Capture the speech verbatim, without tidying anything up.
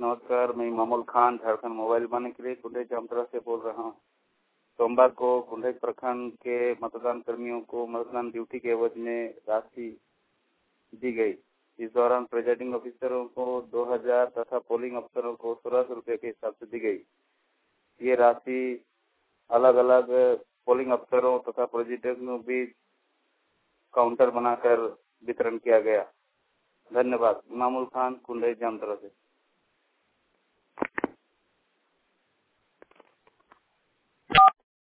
नमस्कार, मैं इमामुल खान झारखंड मोबाइल बनाने के लिए कुंडई जामतरा से बोल रहा हूँ। सोमवार को कुंडई प्रखंड के मतदान कर्मियों को मतदान ड्यूटी के एवज में राशि दी गई। इस दौरान प्रिजाइडिंग ऑफिसरों को दो हजार तथा पोलिंग अफसरों को सोलह सौ रुपये के हिसाब से दी गई। ये राशि अलग अलग पोलिंग अफसरों तथा प्रेसिडेंटों के बीच काउंटर बनाकर वितरण किया गया। धन्यवाद। इमामुल खान, कुंडई जामतरा से।